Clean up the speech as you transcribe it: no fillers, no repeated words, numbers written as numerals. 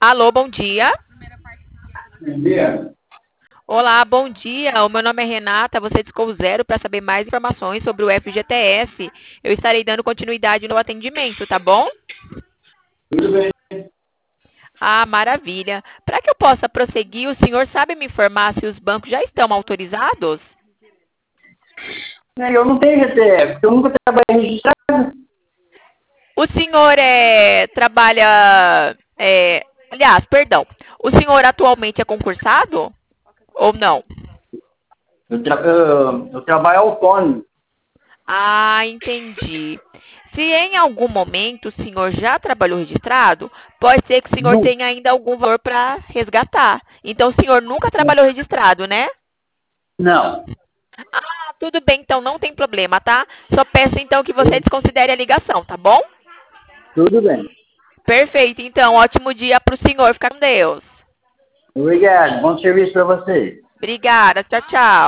Alô, bom dia. Bom dia. Olá, bom dia. O meu nome é Renata. Você discou zero para saber mais informações sobre o FGTS. Eu estarei dando continuidade no atendimento, tá bom? Tudo bem? Ah, maravilha. Para que eu possa prosseguir, o senhor sabe me informar se os bancos já estão autorizados? Eu não tenho GTF, porque eu nunca trabalhei registrado. O senhor trabalha. Aliás, perdão. O senhor atualmente é concursado? Ou não? Eu trabalho autônomo. Ah, entendi. Se em algum momento o senhor já trabalhou registrado, pode ser que o senhor Não. tenha ainda algum valor para resgatar. Então, o senhor nunca trabalhou registrado, né? Não. Ah, tudo bem, então não tem problema, tá? Só peço então que você desconsidere a ligação, tá bom? Tudo bem. Perfeito, então, ótimo dia para o senhor. Fica com Deus. Obrigado. Bom serviço para você. Obrigada, tchau, tchau.